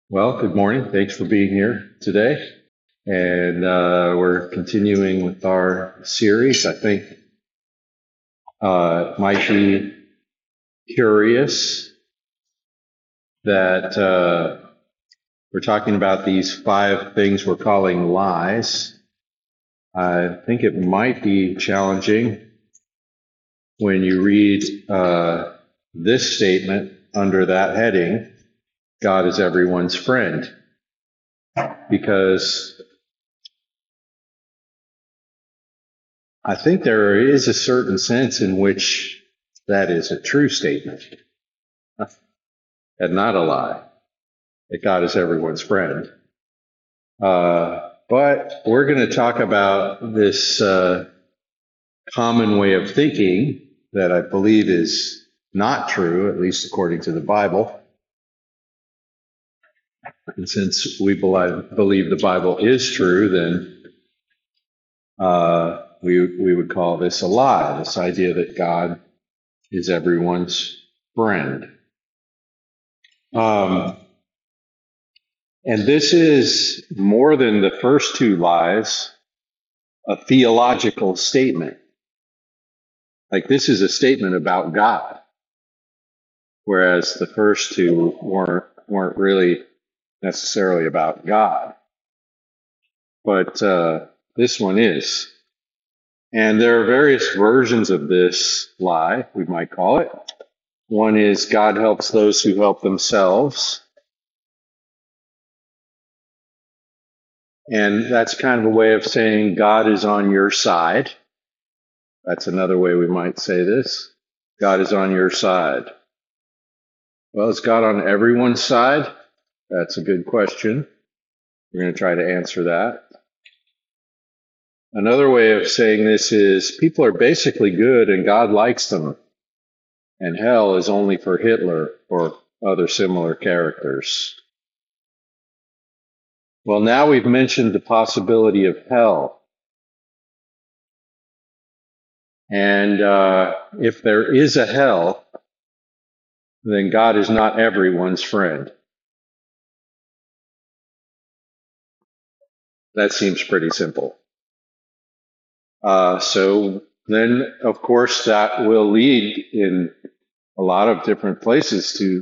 Well, good morning. Thanks for being here today. And we're continuing with our series. I think it might be curious that we're talking about these 5 things we're calling lies. I think it might be challenging when you read this statement under that heading, God is everyone's friend, because I think there is a certain sense in which that is a true statement and not a lie, that God is everyone's friend. But we're going to talk about this common way of thinking that I believe is not true, at least according to the Bible. And since we believe the Bible is true, then we would call this a lie, this idea that God is everyone's friend. And this is, more than the first 2 lies, a theological statement. Like, this is a statement about God, whereas the first 2 weren't really necessarily about God. But this one is. And there are various versions of this lie, we might call it. One is God helps those who help themselves. And that's kind of a way of saying God is on your side. That's another way we might say this. God is on your side. Well, is God on everyone's side? That's a good question. We're going to try to answer that. Another way of saying this is people are basically good and God likes them. And hell is only for Hitler or other similar characters. Well, now we've mentioned the possibility of hell. And if there is a hell, then God is not everyone's friend. That seems pretty simple. So then, of course, that will lead in a lot of different places to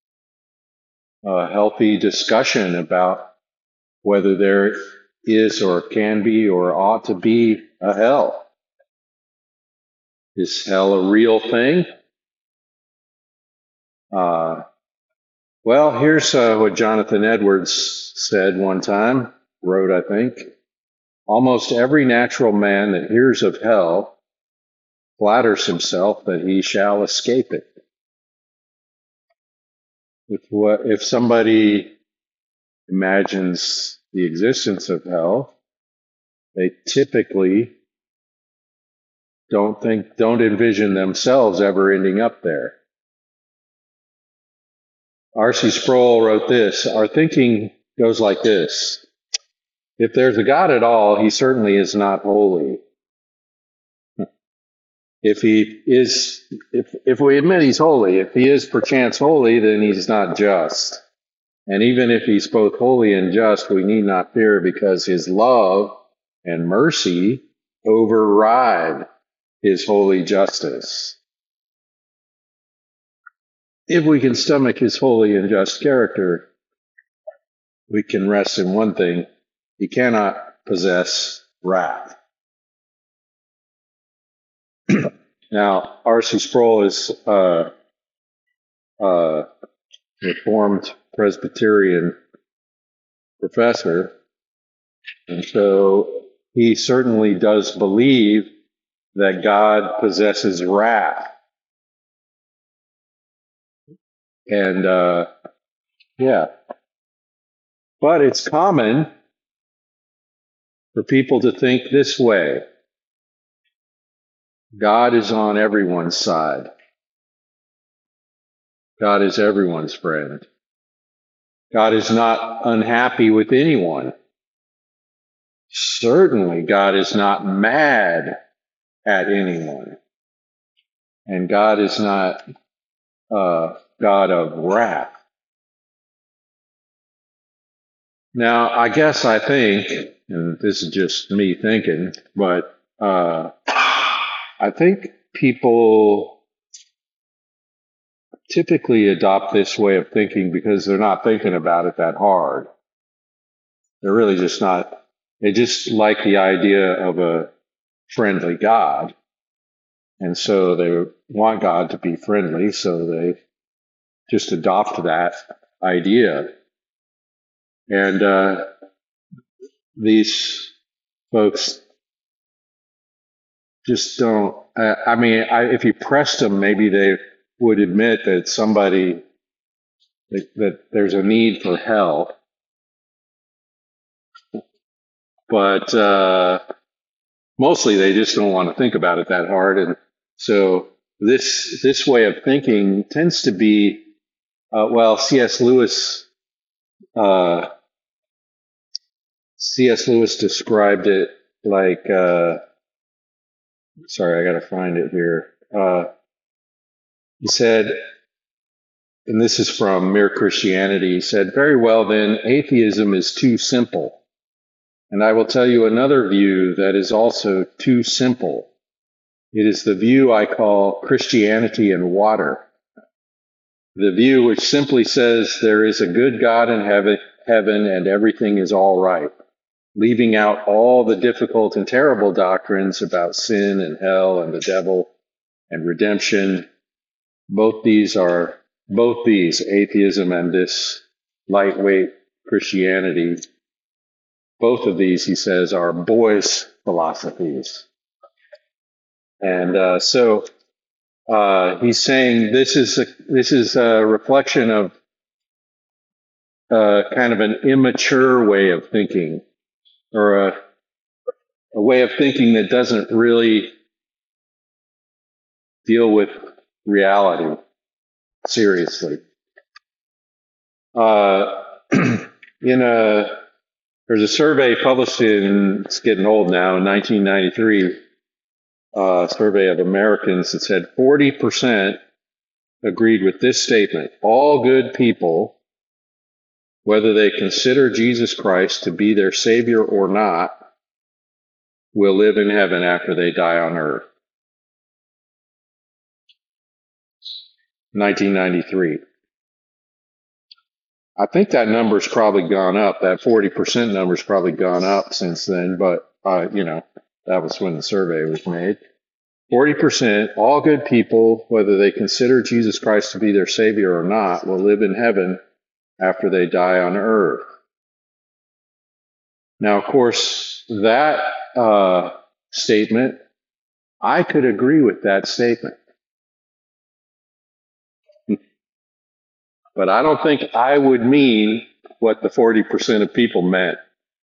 a healthy discussion about whether there is or can be or ought to be a hell. Is hell a real thing? Well, here's what Jonathan Edwards said one time, wrote, I think. Almost every natural man that hears of hell flatters himself that he shall escape it. If somebody imagines the existence of hell, they typically don't envision themselves ever ending up there. R.C. Sproul wrote this: our thinking goes like this. If there's a God at all, he certainly is not holy. If we admit he's holy, if he is perchance holy, then he's not just. And even if he's both holy and just, we need not fear, because his love and mercy override his holy justice. If we can stomach his holy and just character, we can rest in one thing: he cannot possess wrath. Now, R.C. Sproul is a Reformed Presbyterian professor, and so he certainly does believe that God possesses wrath. And yeah, but it's common for people to think this way: God is on everyone's side. God is everyone's friend. God is not unhappy with anyone. Certainly, God is not mad at anyone. And God is not God of wrath. Now, I guess I think, and this is just me thinking, but I think people typically adopt this way of thinking because they're not thinking about it that hard. They're really just not, they just like the idea of a friendly God. And so they want God to be friendly, so they just adopt that idea. And these folks just don't, if you pressed them, maybe they would admit that that there's a need for hell. But mostly they just don't want to think about it that hard. And so this way of thinking tends to be, C.S. Lewis described it like, sorry, I got to find it here. He said, and this is from Mere Christianity, he said, "Very well then, atheism is too simple. And I will tell you another view that is also too simple. It is the view I call Christianity in water. The view which simply says there is a good God in heaven and everything is all right, leaving out all the difficult and terrible doctrines about sin and hell and the devil and redemption. Both these, atheism and this lightweight Christianity, both of these, he says, are boys' philosophies." And so he's saying this is a reflection of kind of an immature way of thinking, or a way of thinking that doesn't really deal with reality seriously. There's a survey published it's getting old now, in 1993, survey of Americans that said 40% agreed with this statement: all good people, whether they consider Jesus Christ to be their Savior or not, will live in heaven after they die on earth. 1993. I think that number's probably gone up. That 40% number's probably gone up since then, but, that was when the survey was made. 40%, all good people, whether they consider Jesus Christ to be their Savior or not, will live in heaven after they die on earth. Now, of course, that statement, I could agree with that statement. But I don't think I would mean what the 40% of people meant.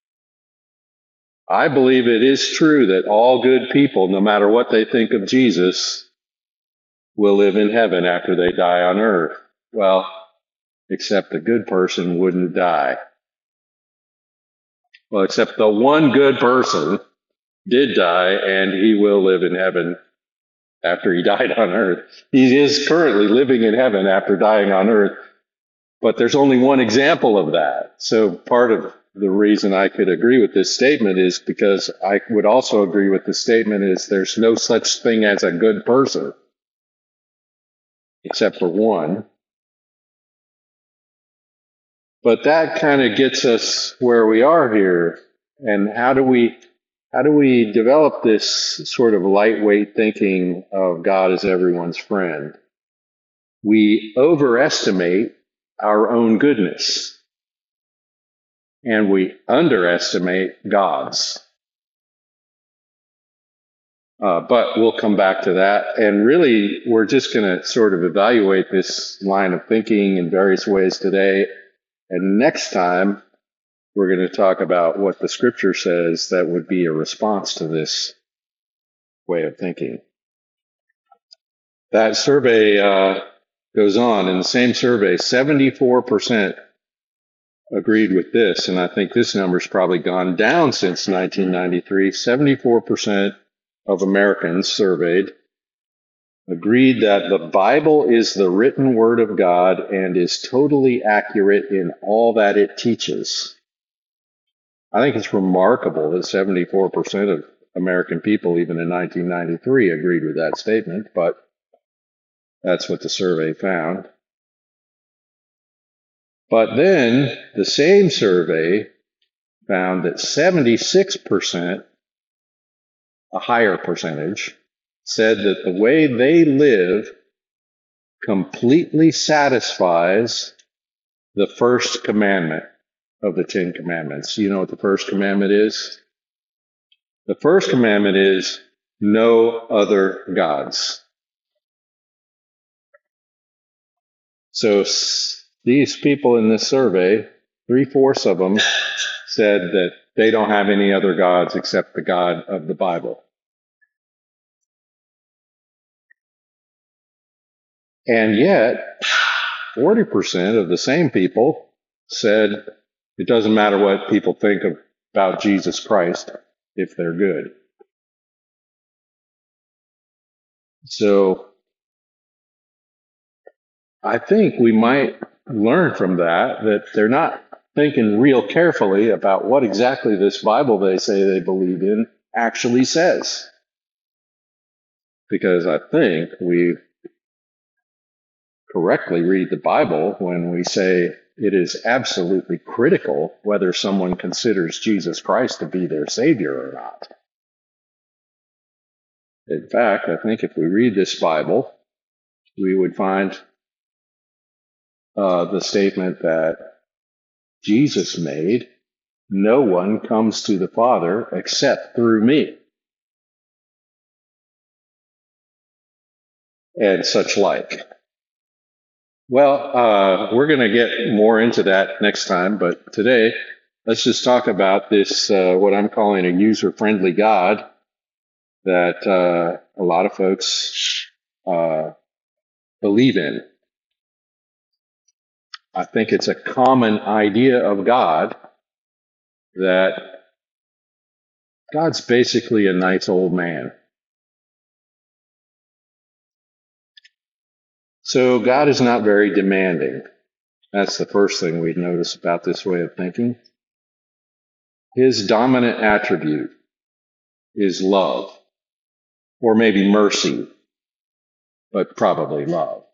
I believe it is true that all good people, no matter what they think of Jesus, will live in heaven after they die on earth. Well, except the good person wouldn't die. Well, except the one good person did die, and he will live in heaven after he died on earth. He is currently living in heaven after dying on earth. But there's only one example of that. So part of the reason I could agree with this statement is because I would also agree with the statement is there's no such thing as a good person, except for one. But that kind of gets us where we are here. And how do we develop this sort of lightweight thinking of God as everyone's friend? We overestimate our own goodness, and we underestimate God's. But we'll come back to that. And really, we're just going to sort of evaluate this line of thinking in various ways today. And next time, we're going to talk about what the Scripture says that would be a response to this way of thinking. That survey goes on. In the same survey, 74% agreed with this, and I think this number's probably gone down since 1993. 74% of Americans surveyed agreed that the Bible is the written word of God and is totally accurate in all that it teaches. I think it's remarkable that 74% of American people, even in 1993, agreed with that statement, but that's what the survey found. But then the same survey found that 76%, a higher percentage, said that the way they live completely satisfies the first commandment of the Ten Commandments. You know what the first commandment is? The first commandment is no other gods. So these people in this survey, 3/4 of them said that they don't have any other gods except the God of the Bible. And yet, 40% of the same people said it doesn't matter what people think about Jesus Christ if they're good. So I think we might learn from that they're not thinking real carefully about what exactly this Bible they say they believe in actually says. Because I think we correctly read the Bible when we say it is absolutely critical whether someone considers Jesus Christ to be their Savior or not. In fact, I think if we read this Bible, we would find the statement that Jesus made, no one comes to the Father except through me. And such like. Well, we're going to get more into that next time, but today, let's just talk about this, what I'm calling a user-friendly God that a lot of folks believe in. I think it's a common idea of God that God's basically a nice old man. So God is not very demanding. That's the first thing we'd notice about this way of thinking. His dominant attribute is love, or maybe mercy, but probably love.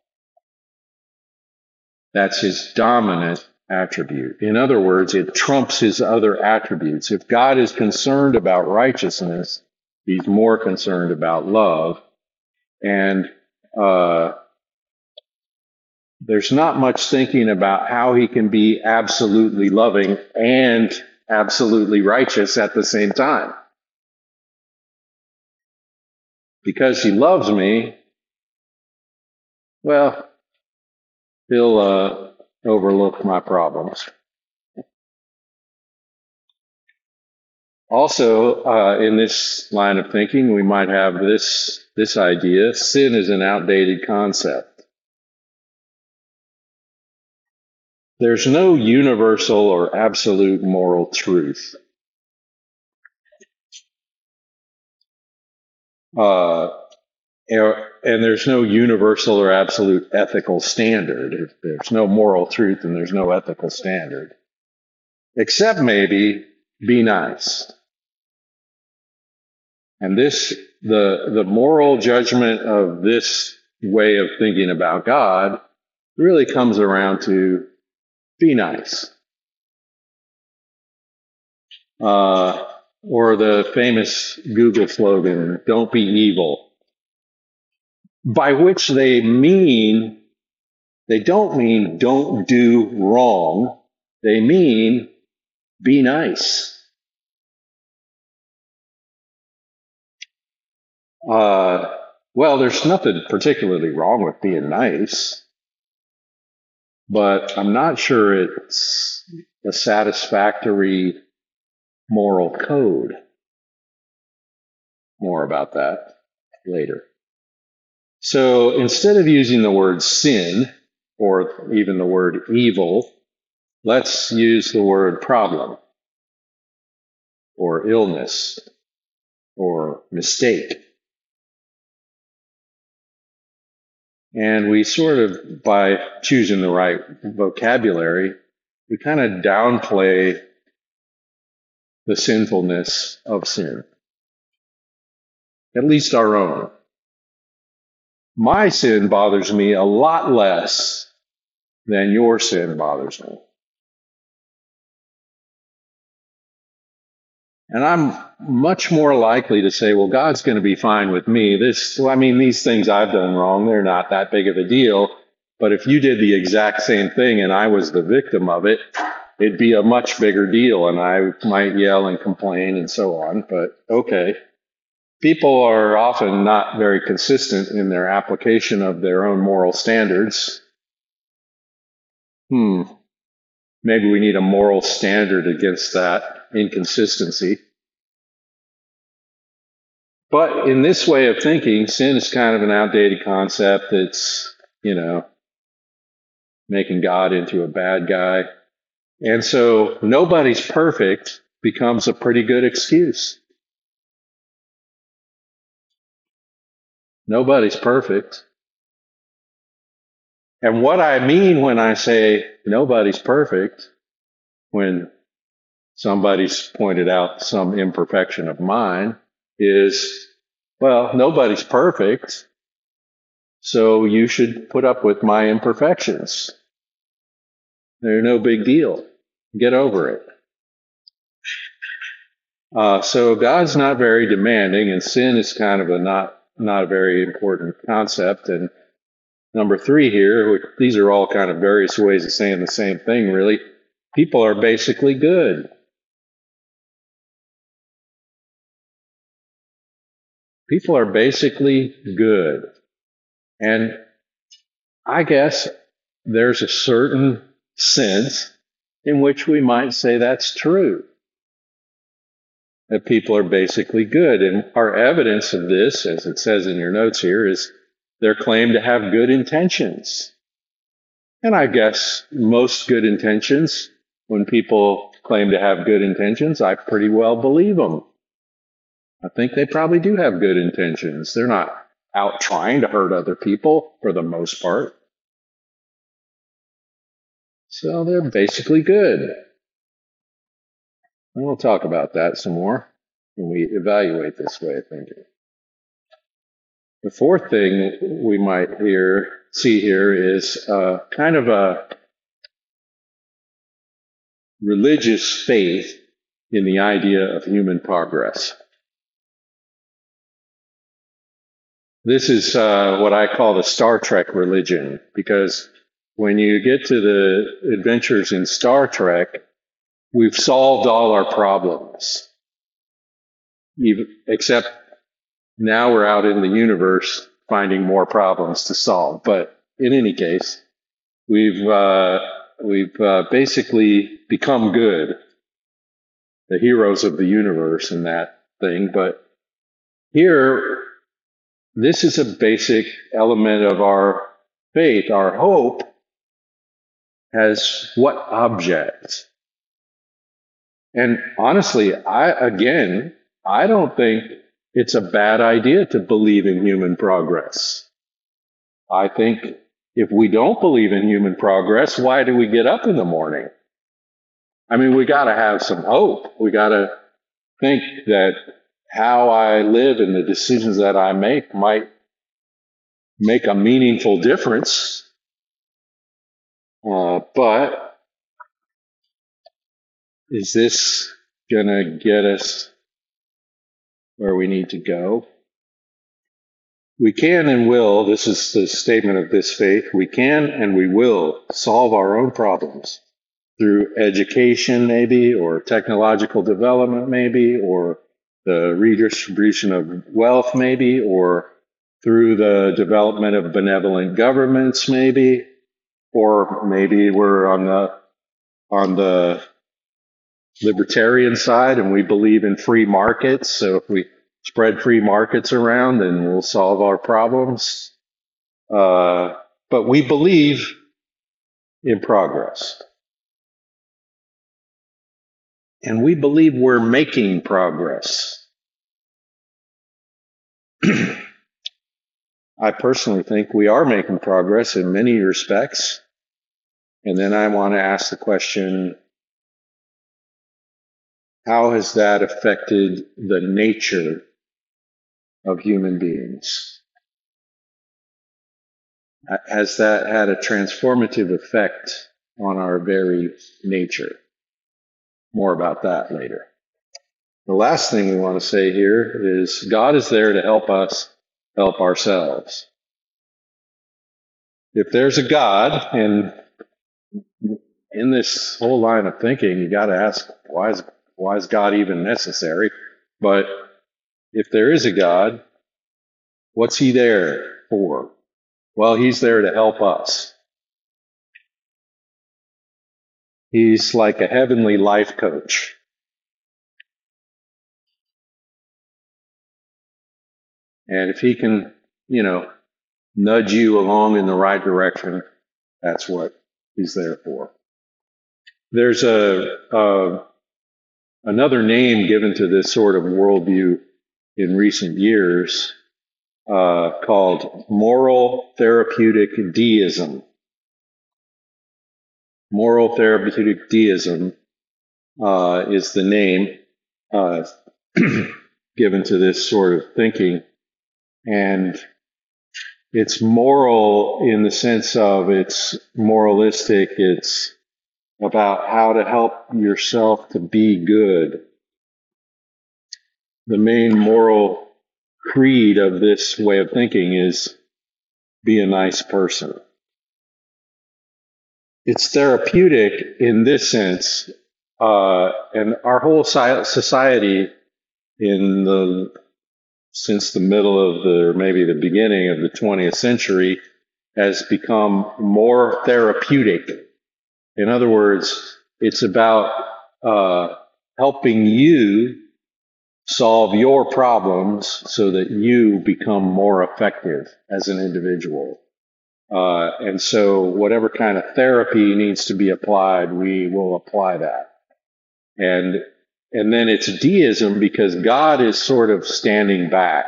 That's his dominant attribute. In other words, it trumps his other attributes. If God is concerned about righteousness, he's more concerned about love. And there's not much thinking about how he can be absolutely loving and absolutely righteous at the same time. Because he loves me, well, he'll overlook my problems. Also, in this line of thinking, we might have this idea: sin is an outdated concept. There's no universal or absolute moral truth. And there's no universal or absolute ethical standard. If there's no moral truth, and there's no ethical standard. Except maybe be nice. And the moral judgment of this way of thinking about God really comes around to be nice. Or the famous Google slogan, don't be evil. By which they don't mean don't do wrong. They mean be nice. Well, there's nothing particularly wrong with being nice, but I'm not sure it's a satisfactory moral code. More about that later. So instead of using the word sin, or even the word evil, let's use the word problem, or illness, or mistake. And we sort of, by choosing the right vocabulary, we kind of downplay the sinfulness of sin, at least our own. My sin bothers me a lot less than your sin bothers me. And I'm much more likely to say, well, God's going to be fine with me. These things I've done wrong, they're not that big of a deal. But if you did the exact same thing and I was the victim of it, it'd be a much bigger deal and I might yell and complain and so on. But okay. People are often not very consistent in their application of their own moral standards. Maybe we need a moral standard against that inconsistency. But in this way of thinking, sin is kind of an outdated concept that's, making God into a bad guy. And so nobody's perfect becomes a pretty good excuse. Nobody's perfect. And what I mean when I say nobody's perfect, when somebody's pointed out some imperfection of mine, is, well, nobody's perfect, so you should put up with my imperfections. They're no big deal. Get over it. So God's not very demanding, and sin is kind of not a very important concept. And number 3 here, these are all kind of various ways of saying the same thing, really. People are basically good. People are basically good. And I guess there's a certain sense in which we might say that's true. That people are basically good. And our evidence of this, as it says in your notes here, is their claim to have good intentions. And I guess most good intentions, when people claim to have good intentions, I pretty well believe them. I think they probably do have good intentions. They're not out trying to hurt other people for the most part. So they're basically good. And we'll talk about that some more when we evaluate this way of thinking. The 4th thing we might see here is kind of a religious faith in the idea of human progress. This is what I call the Star Trek religion, because when you get to the adventures in Star Trek, we've solved all our problems. Except now we're out in the universe finding more problems to solve. But in any case, we've basically become good, the heroes of the universe in that thing. But here, this is a basic element of our faith. Our hope has what object? And honestly, I don't think it's a bad idea to believe in human progress. I think if we don't believe in human progress, why do we get up in the morning? We got to have some hope. We got to think that how I live and the decisions that I make might make a meaningful difference. But is this going to get us where we need to go? We can and will, this is the statement of this faith, we can and we will solve our own problems through education maybe, or technological development maybe, or the redistribution of wealth maybe, or through the development of benevolent governments maybe, or maybe we're on the libertarian side and we believe in free markets. So if we spread free markets around, then we'll solve our problems. But we believe in progress. And we believe we're making progress. I personally think we are making progress in many respects. And then I want to ask the question, how has that affected the nature of human beings? Has that had a transformative effect on our very nature? More about that later. The last thing we want to say here is God is there to help us help ourselves. If there's a God, and in this whole line of thinking, you got to ask, why is God even necessary? But if there is a God, what's he there for? Well, he's there to help us. He's like a heavenly life coach. And if he can, nudge you along in the right direction, that's what he's there for. There's another name given to this sort of worldview in recent years called moral therapeutic deism. Moral therapeutic deism is the name given to this sort of thinking. And it's moral in the sense of it's moralistic. It's about how to help yourself to be good. The main moral creed of this way of thinking is be a nice person. It's therapeutic in this sense, and our whole society since the middle of or maybe the beginning of the 20th century has become more therapeutic. In other words, it's about helping you solve your problems so that you become more effective as an individual. And so whatever kind of therapy needs to be applied, we will apply that. And then it's deism because God is sort of standing back.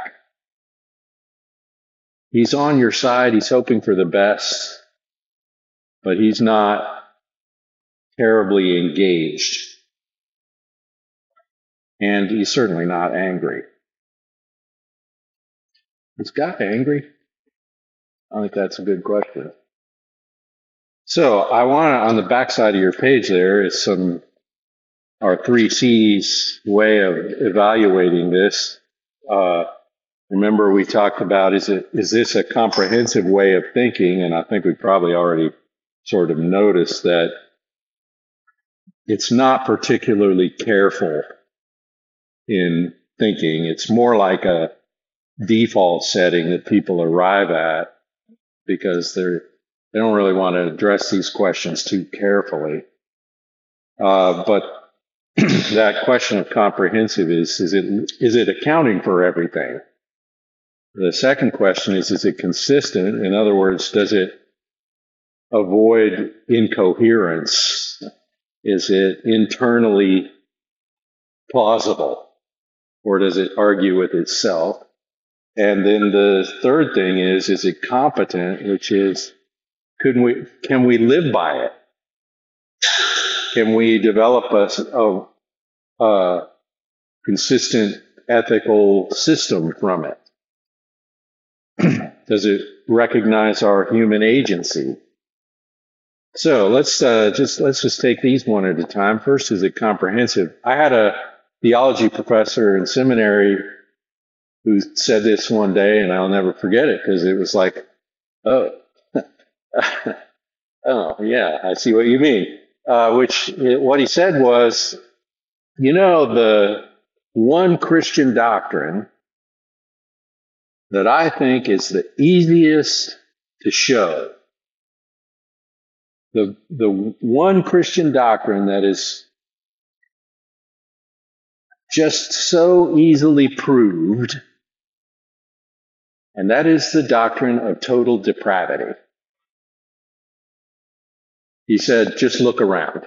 He's on your side. He's hoping for the best, but he's not terribly engaged. And he's certainly not angry. Is God angry? I think that's a good question. So I want to, on the backside of your page there is our 3 C's way of evaluating this. Remember we talked about, is this a comprehensive way of thinking? And I think we probably already sort of noticed that it's not particularly careful in thinking. It's more like a default setting that people arrive at because they don't really want to address these questions too carefully. But that question of comprehensive is it accounting for everything? The second question is it consistent? In other words, does it avoid incoherence? Is it internally plausible? Or does it argue with itself? And then the third thing is it competent, which is, can we live by it? Can we develop a consistent ethical system from it? Does it recognize our human agency? So let's just take these one at a time. First, is it comprehensive? I had a theology professor in seminary who said this one day, and I'll never forget it because it was like, oh, oh yeah, I see what you mean. What he said was, the one Christian doctrine that I think is the easiest to show, the one Christian doctrine that is just so easily proved, and that is the doctrine of total depravity. He said, just look around.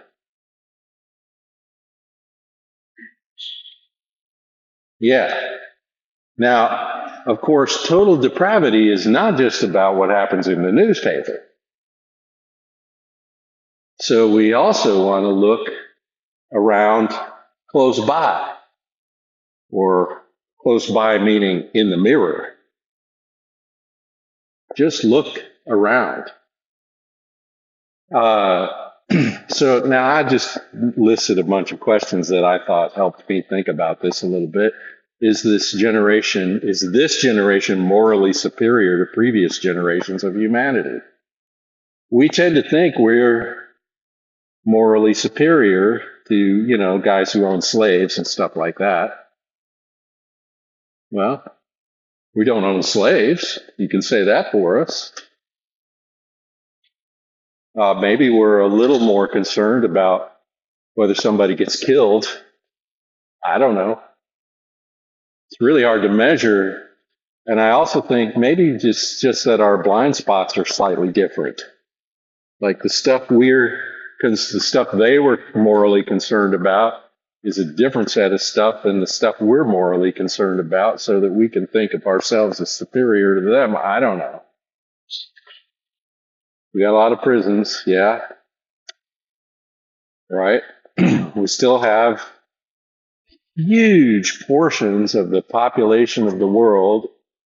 Yeah. Now, of course, total depravity is not just about what happens in the newspaper. So we also want to look around close by, or close by meaning in the mirror. Just look around. So now I just listed a bunch of questions that I thought helped me think about this a little bit. Is this generation morally superior to previous generations of humanity? We tend to think we're morally superior to, guys who own slaves and stuff like that. Well, we don't own slaves. You can say that for us. Maybe we're a little more concerned about whether somebody gets killed. I don't know. It's really hard to measure. And I also think maybe just that our blind spots are slightly different. Like the stuff they were morally concerned about is a different set of stuff than the stuff we're morally concerned about, so that we can think of ourselves as superior to them. I don't know. We got a lot of prisons, yeah. Right? We still have huge portions of the population of the world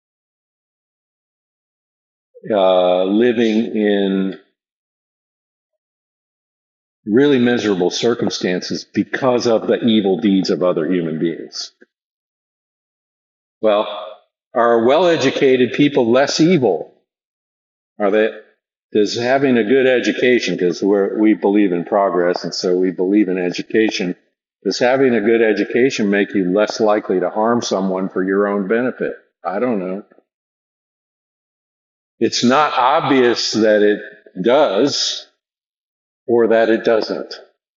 living in really miserable circumstances because of the evil deeds of other human beings. Well, are well-educated people less evil? Does having a good education, because we believe in progress, and so we believe in education, does having a good education make you less likely to harm someone for your own benefit? I don't know. It's not obvious that it does or that it doesn't.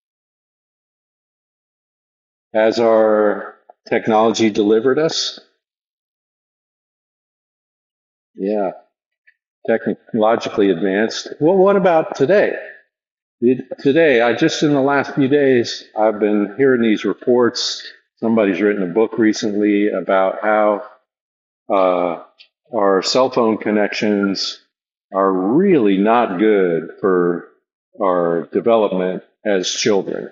Has our technology delivered us? Yeah. Technologically advanced. Well, what about today? Today, in the last few days, I've been hearing these reports. Somebody's written a book recently about how our cell phone connections are really not good for our development as children.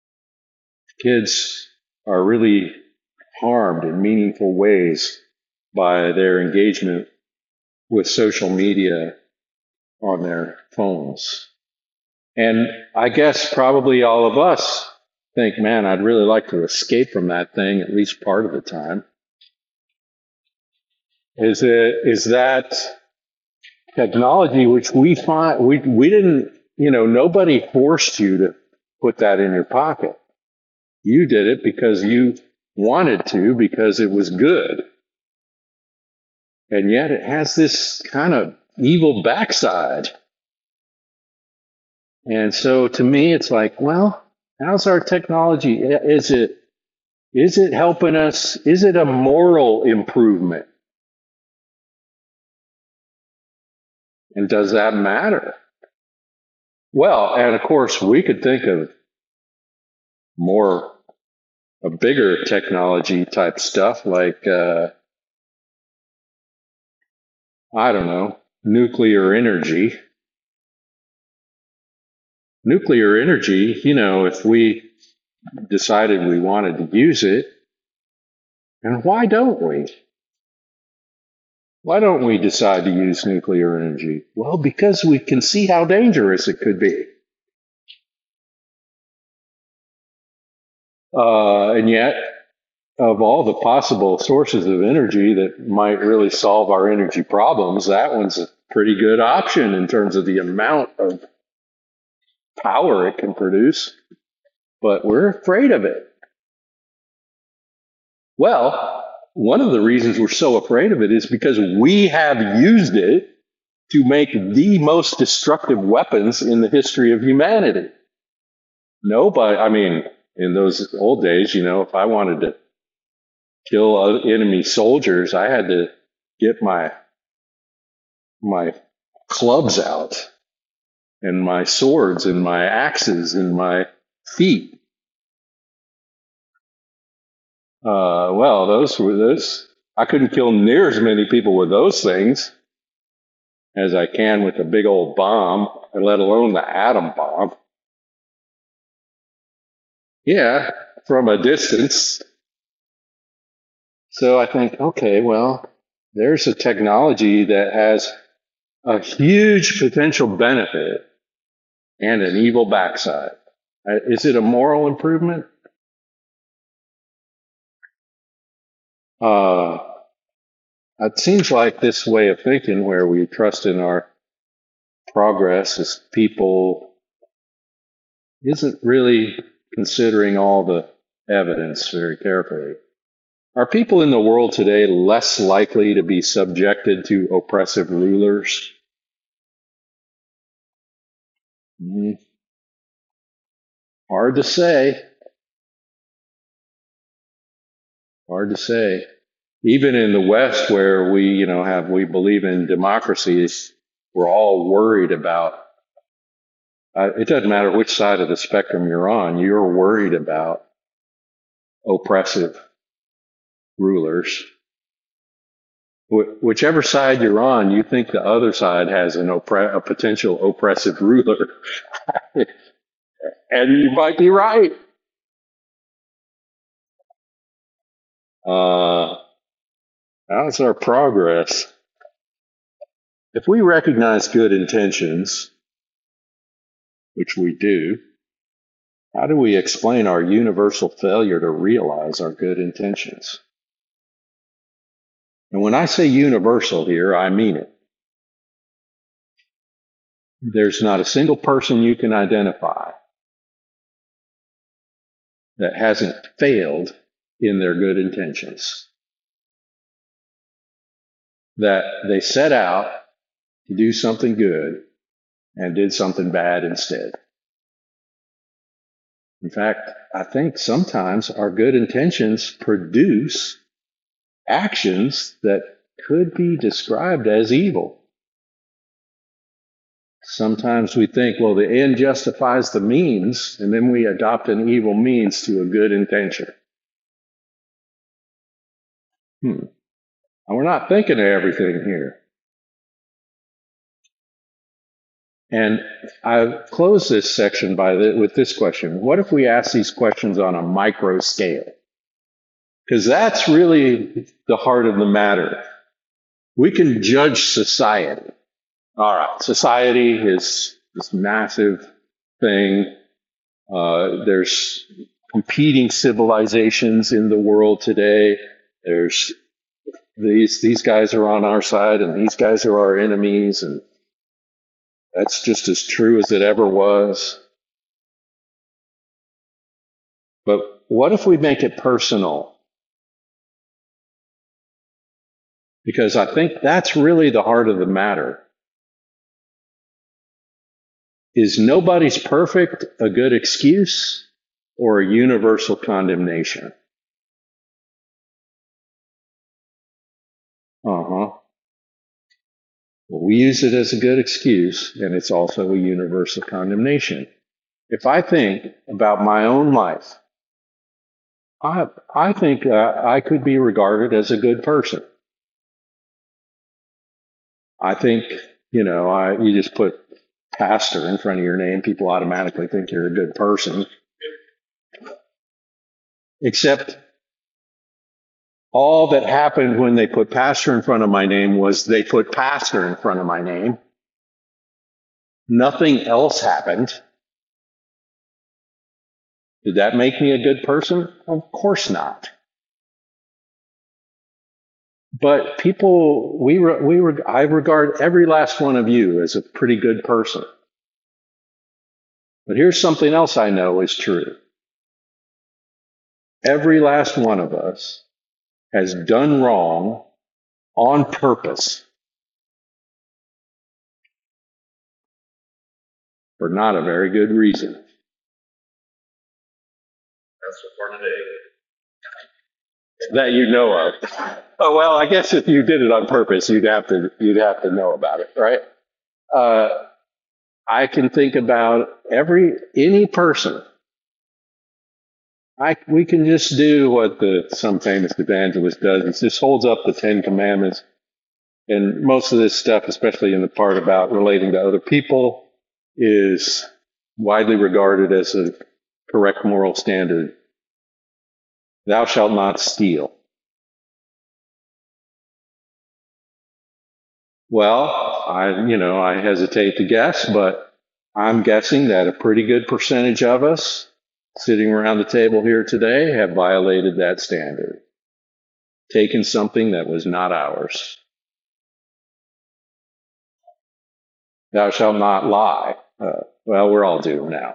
Kids are really harmed in meaningful ways by their engagement with social media on their phones. And I guess probably all of us think, man, I'd really like to escape from that thing at least part of the time. Is that technology, which we find, we didn't, nobody forced you to put that in your pocket. You did it because you wanted to, because it was good. And yet it has this kind of evil backside. And so to me, it's like, well, how's our technology? Is it helping us? Is it a moral improvement? And does that matter? Well, and of course, we could think of a bigger technology type stuff like, I don't know, nuclear energy. Nuclear energy, if we decided we wanted to use it, and why don't we? Why don't we decide to use nuclear energy? Well, because we can see how dangerous it could be. And yet, of all the possible sources of energy that might really solve our energy problems, that one's a pretty good option in terms of the amount of power it can produce. But we're afraid of it. Well, one of the reasons we're so afraid of it is because we have used it to make the most destructive weapons in the history of humanity. In those old days, if I wanted to kill enemy soldiers, I had to get my clubs out and my swords and my axes and my feet. Those. I couldn't kill near as many people with those things as I can with a big old bomb, let alone the atom bomb. Yeah, from a distance. So I think, okay, well, there's a technology that has a huge potential benefit and an evil backside. Is it a moral improvement? It seems like this way of thinking where we trust in our progress as people isn't really considering all the evidence very carefully. Are people in the world today less likely to be subjected to oppressive rulers? Hard to say. Hard to say. Even in the West, where we believe in democracies, we're all worried about. It doesn't matter which side of the spectrum you're on. You're worried about oppressive rulers. Whichever side you're on, you think the other side has a potential oppressive ruler. And you might be right. How's our progress? If we recognize good intentions, which we do, how do we explain our universal failure to realize our good intentions? And when I say universal here, I mean it. There's not a single person you can identify that hasn't failed in their good intentions. That they set out to do something good and did something bad instead. In fact, I think sometimes our good intentions produce actions that could be described as evil. Sometimes we think, well, the end justifies the means, and then we adopt an evil means to a good intention. And we're not thinking of everything here. And I close this section with this question. What if we ask these questions on a micro scale? Because that's really the heart of the matter. We can judge society. All right, society is this massive thing. There's competing civilizations in the world today. There's these guys are on our side and these guys are our enemies, and that's just as true as it ever was. But what if we make it personal? Because I think that's really the heart of the matter. Is nobody's perfect a good excuse or a universal condemnation? Well, we use it as a good excuse, and it's also a universal condemnation. If I think about my own life, I think I could be regarded as a good person. I think, you just put pastor in front of your name, people automatically think you're a good person. Except all that happened when they put pastor in front of my name was they put pastor in front of my name. Nothing else happened. Did that make me a good person? Of course not. But people, I regard every last one of you as a pretty good person. But here's something else I know is true. Every last one of us has done wrong on purpose for not a very good reason. That's for today. That you know of. Oh, well, I guess if you did it on purpose, you'd have to know about it, right? I can think about any person. We can just do what some famous evangelist does. He just holds up the 10 Commandments. And most of this stuff, especially in the part about relating to other people, is widely regarded as a correct moral standard. Thou shalt not steal. Well, I hesitate to guess, but I'm guessing that a pretty good percentage of us sitting around the table here today have violated that standard, taken something that was not ours. Thou shalt not lie. Well, we're all doomed now.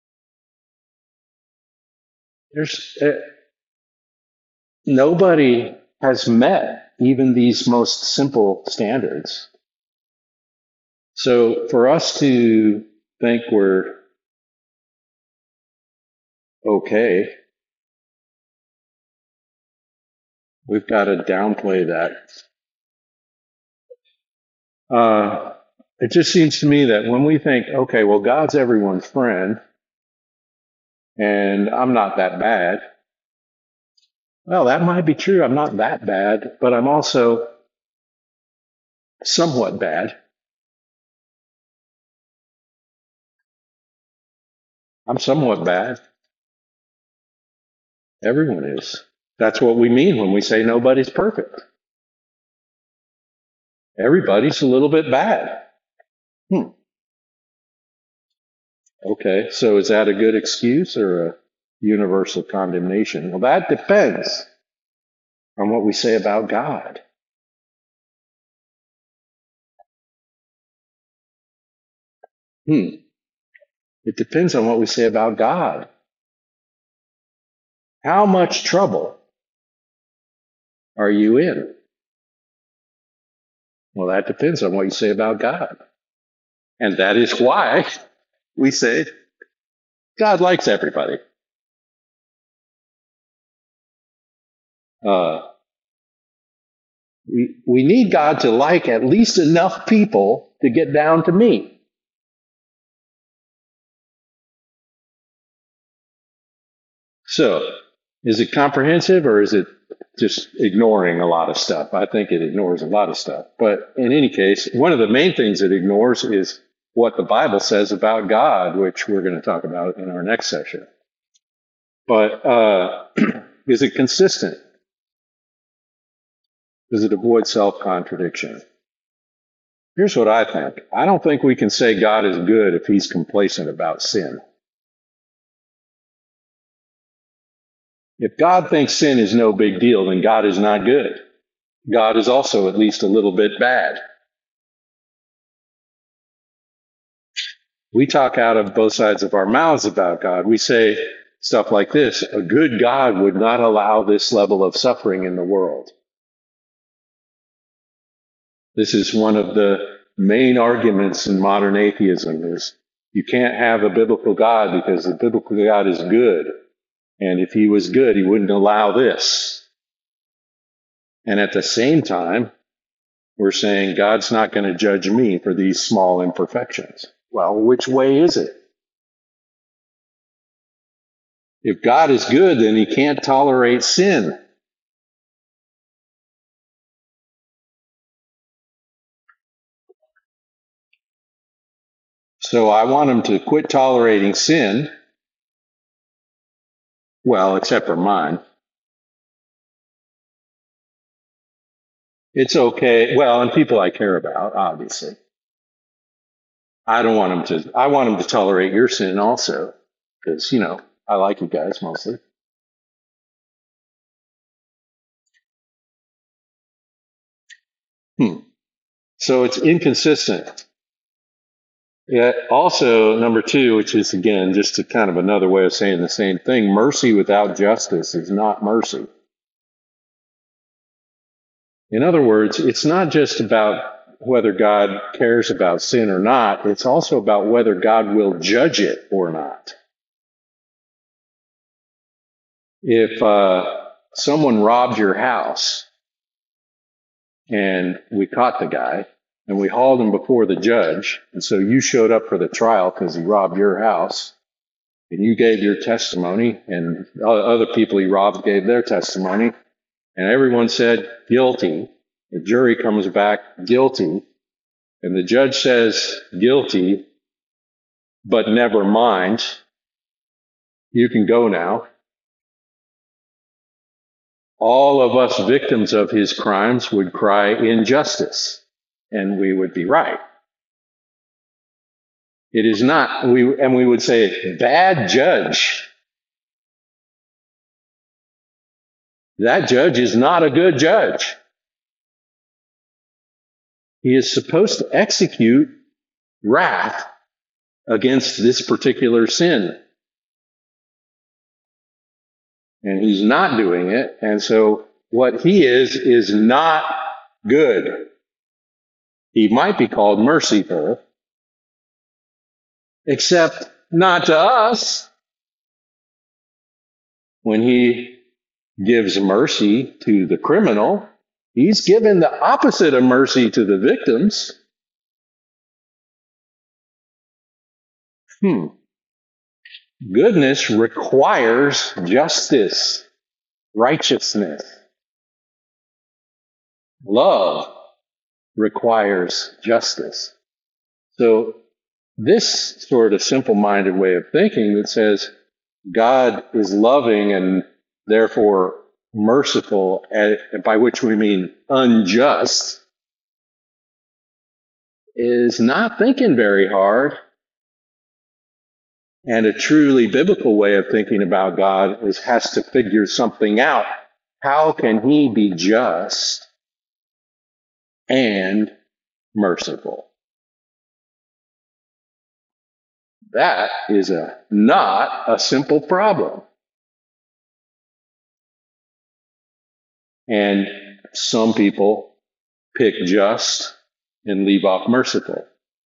Nobody has met even these most simple standards. So for us to think we're okay, we've got to downplay that. It just seems to me that when we think, okay, well, God's everyone's friend, and I'm not that bad. Well, that might be true. I'm not that bad, but I'm also somewhat bad. I'm somewhat bad. Everyone is. That's what we mean when we say nobody's perfect. Everybody's a little bit bad. Okay, so is that a good excuse or a universal condemnation? Well, that depends on what we say about God. It depends on what we say about God. How much trouble are you in? Well, that depends on what you say about God. And that is why we say God likes everybody. We need God to like at least enough people to get down to me. So, is it comprehensive or is it just ignoring a lot of stuff? I think it ignores a lot of stuff. But in any case, one of the main things it ignores is what the Bible says about God, which we're going to talk about in our next session. But is it consistent? Does it avoid self-contradiction? Here's what I think. I don't think we can say God is good if he's complacent about sin. If God thinks sin is no big deal, then God is not good. God is also at least a little bit bad. We talk out of both sides of our mouths about God. We say stuff like this: a good God would not allow this level of suffering in the world. This is one of the main arguments in modern atheism, is you can't have a biblical God because the biblical God is good. And if he was good, he wouldn't allow this. And at the same time, we're saying God's not going to judge me for these small imperfections. Well, which way is it? If God is good, then he can't tolerate sin. So I want him to quit tolerating sin. Well, except for mine. It's okay. Well, and people I care about, obviously. I want him to tolerate your sin also. Because, I like you guys mostly. So it's inconsistent. Yeah. Also, number two, which is again just a kind of another way of saying the same thing, mercy without justice is not mercy. In other words, it's not just about whether God cares about sin or not. It's also about whether God will judge it or not. If someone robbed your house and we caught the guy and we hauled him before the judge, and so you showed up for the trial because he robbed your house, and you gave your testimony, and other people he robbed gave their testimony, and everyone said guilty. The jury comes back guilty, and the judge says guilty, but never mind. You can go now. all of us victims of his crimes would cry injustice, and we would be right. It is not, we would say, bad judge. That judge is not a good judge. He is supposed to execute wrath against this particular sin. And he's not doing it. And so what he is not good. He might be called merciful, except not to us. When he gives mercy to the criminal, he's given the opposite of mercy to the victims. Goodness requires justice, righteousness. Love requires justice. So this sort of simple-minded way of thinking that says God is loving and therefore merciful, by which we mean unjust, is not thinking very hard. And a truly biblical way of thinking about God has to figure something out. How can he be just and merciful? That is not a simple problem. And some people pick just and leave off merciful.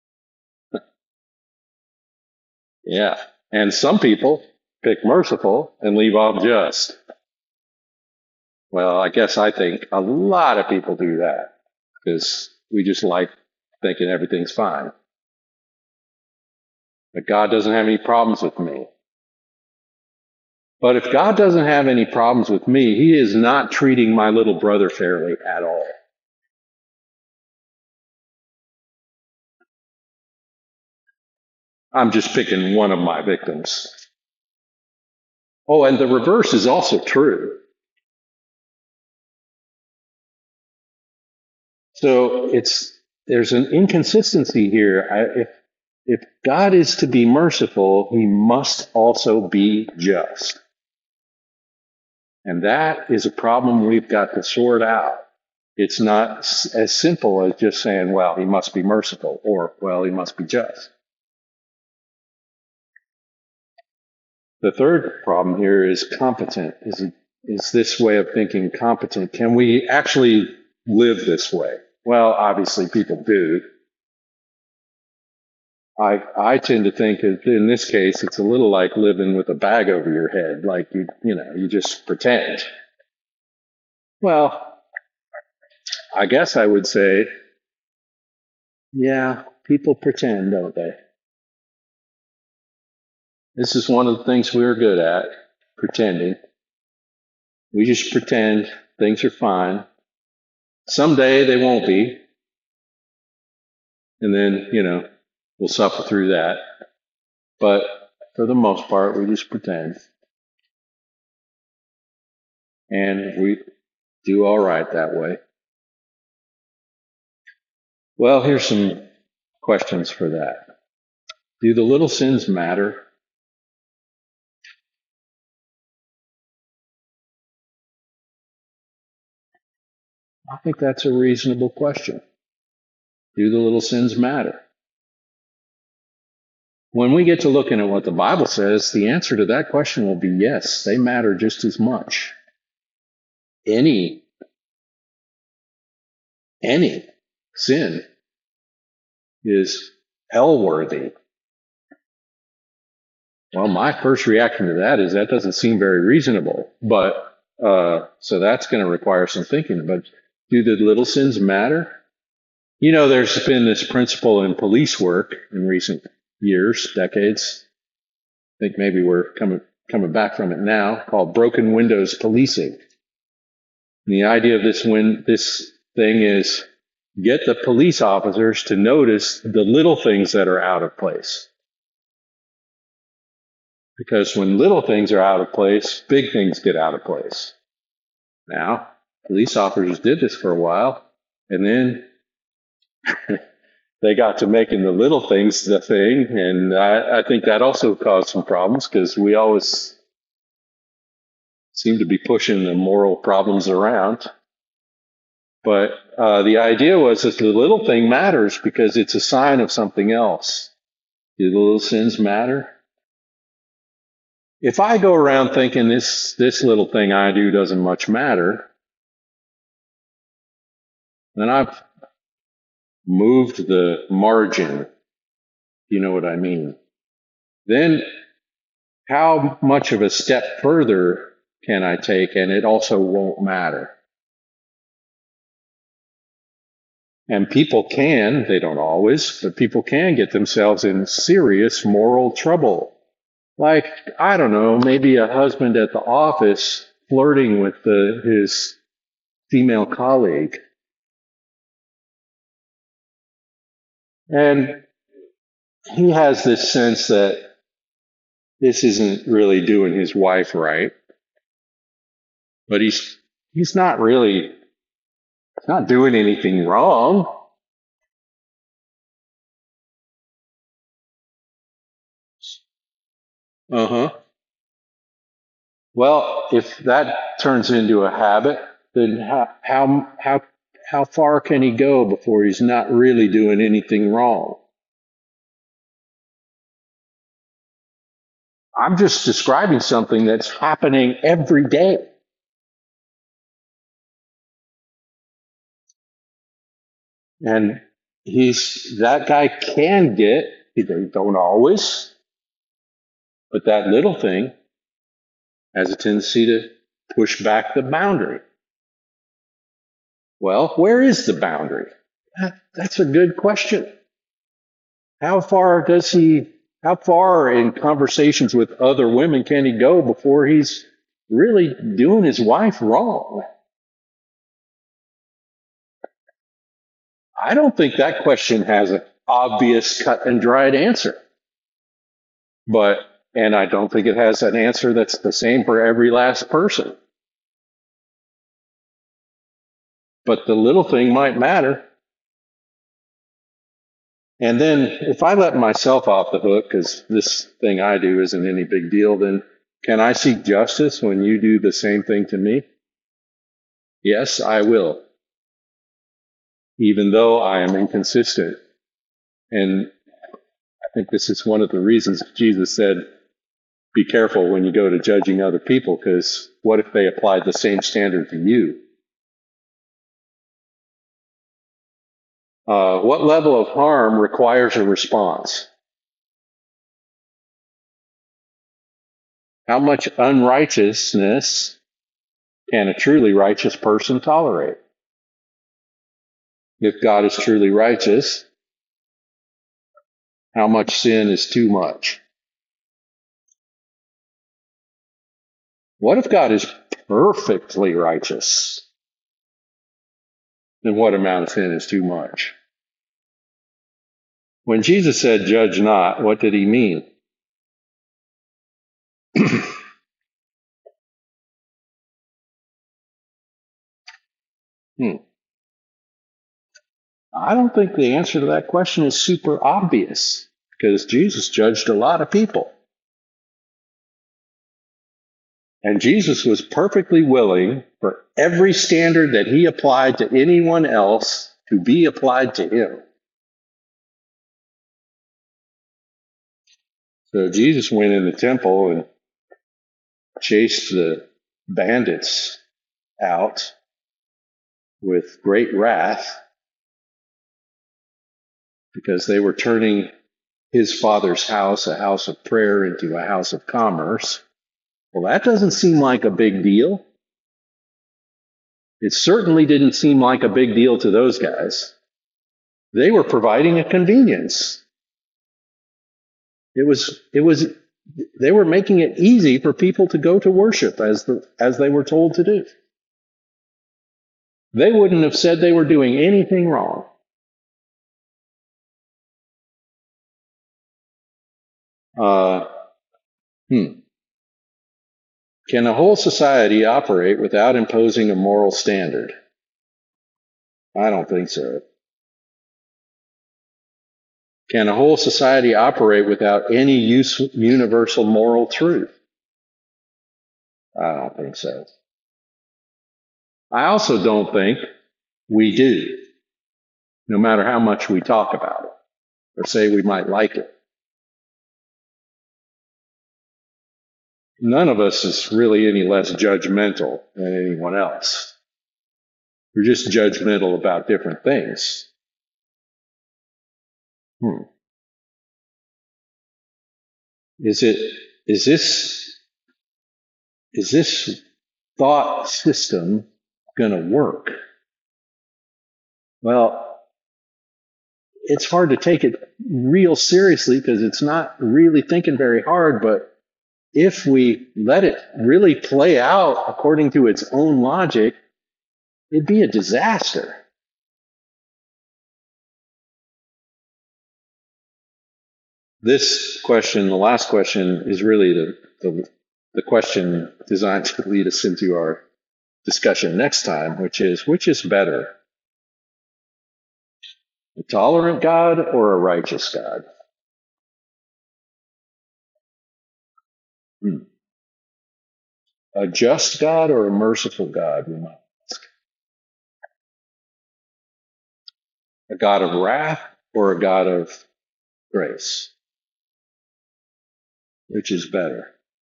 Yeah. And some people pick merciful and leave off just. Well, I think a lot of people do that because we just like thinking everything's fine. But God doesn't have any problems with me. But if God doesn't have any problems with me, he is not treating my little brother fairly at all. I'm just picking one of my victims. Oh, and the reverse is also true. So there's an inconsistency here. If God is to be merciful, he must also be just. And that is a problem we've got to sort out. It's not as simple as just saying, well, he must be merciful, or, well, he must be just. The third problem here is competent. Is this way of thinking competent? Can we actually live this way? Well, obviously people do. I tend to think that in this case, it's a little like living with a bag over your head, like you just pretend. Well, I guess I would say, yeah, people pretend, don't they? This is one of the things we're good at, pretending. We just pretend things are fine. Someday they won't be. And then, we'll suffer through that. But for the most part, we just pretend. And we do all right that way. Well, here's some questions for that. Do the little sins matter? I think that's a reasonable question. Do the little sins matter? When we get to looking at what the Bible says, the answer to that question will be yes, they matter just as much. Any sin is hell-worthy. Well, my first reaction to that is that doesn't seem very reasonable, but so that's going to require some thinking. But do the little sins matter? There's been this principle in police work in recent years, decades. I think maybe we're coming back from it now, called broken windows policing. And the idea of this thing is get the police officers to notice the little things that are out of place. Because when little things are out of place, big things get out of place. Now, police officers did this for a while, and then they got to making the little things the thing, and I think that also caused some problems because we always seem to be pushing the moral problems around. But the idea was that the little thing matters because it's a sign of something else. Do the little sins matter? If I go around thinking this little thing I do doesn't much matter, then I've moved the margin. You know what I mean? Then how much of a step further can I take and it also won't matter? And people can, they don't always, but people can get themselves in serious moral trouble. Like, I don't know, maybe a husband at the office flirting with his female colleague. And he has this sense that this isn't really doing his wife right. But he's not really, not doing anything wrong. Uh-huh. Well, if that turns into a habit, then how far can he go before he's not really doing anything wrong? I'm just describing something that's happening every day. And that guy can get, they don't always, but that little thing has a tendency to push back the boundary. Well, where is the boundary? That's a good question. How far in conversations with other women can he go before he's really doing his wife wrong? I don't think that question has an obvious cut and dried answer. And I don't think it has an answer that's the same for every last person. But the little thing might matter. And then if I let myself off the hook, because this thing I do isn't any big deal, then can I seek justice when you do the same thing to me? Yes, I will. Even though I am inconsistent. And I think this is one of the reasons Jesus said, be careful when you go to judging other people, because what if they applied the same standard to you? What level of harm requires a response? How much unrighteousness can a truly righteous person tolerate? If God is truly righteous, how much sin is too much? What if God is perfectly righteous? Then what amount of sin is too much? When Jesus said, judge not, what did he mean? I don't think the answer to that question is super obvious, because Jesus judged a lot of people. And Jesus was perfectly willing for every standard that he applied to anyone else to be applied to him. So Jesus went in the temple and chased the bandits out with great wrath because they were turning his Father's house, a house of prayer, into a house of commerce. Well, that doesn't seem like a big deal. It certainly didn't seem like a big deal to those guys. They were providing a convenience. They were making it easy for people to go to worship as they were told to do. They wouldn't have said they were doing anything wrong. Can a whole society operate without imposing a moral standard? I don't think so. Can a whole society operate without any universal moral truth? I don't think so. I also don't think we do, no matter how much we talk about it or say we might like it. None of us is really any less judgmental than anyone else. We're just judgmental about different things. Is this thought system going to work? Well, it's hard to take it real seriously because it's not really thinking very hard, but if we let it really play out according to its own logic, it'd be a disaster. This question, the last question, is really the question designed to lead us into our discussion next time, which is better? A tolerant God or a righteous God? A just God or a merciful God, we might ask. A God of wrath or a God of grace? Which is better?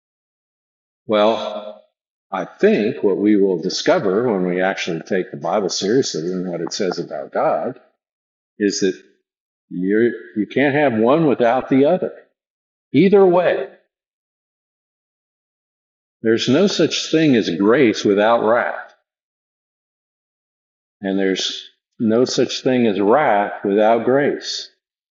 Well, I think what we will discover when we actually take the Bible seriously and what it says about God is that you can't have one without the other. Either way. There's no such thing as grace without wrath. And there's no such thing as wrath without grace.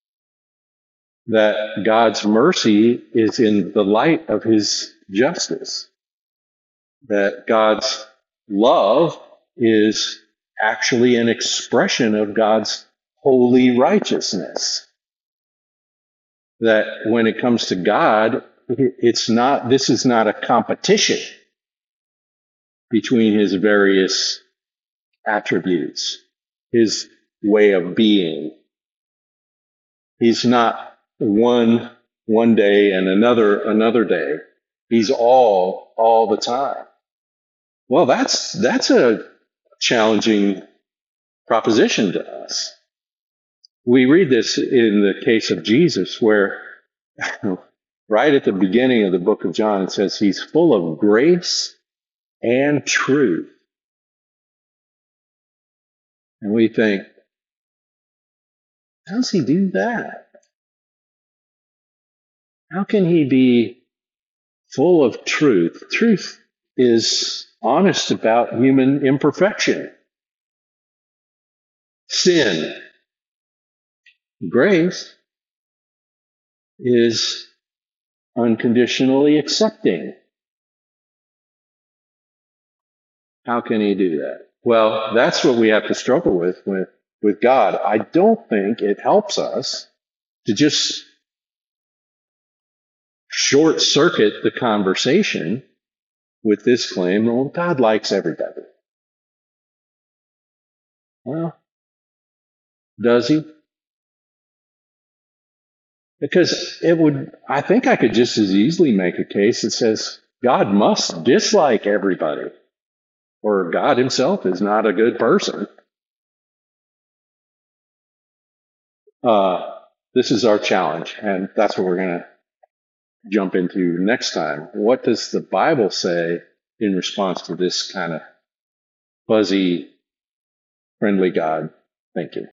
That God's mercy is in the light of his justice. That God's love is actually an expression of God's holy righteousness. That when it comes to God, this is not a competition between his various attributes, his way of being. He's not one day and another day. He's all the time. Well, that's a challenging proposition to us. We read this in the case of Jesus, where right at the beginning of the book of John, it says he's full of grace and truth. And we think, how does he do that? How can he be full of truth? Truth is honest about human imperfection, sin. Grace is unconditionally accepting. How can he do that? Well, that's what we have to struggle with God. I don't think it helps us to just short circuit the conversation with this claim, well, God likes everybody. Well, does he? Because I think I could just as easily make a case that says God must dislike everybody, or God himself is not a good person. This is our challenge, and that's what we're going to jump into next time. What does the Bible say in response to this kind of fuzzy, friendly God thinking?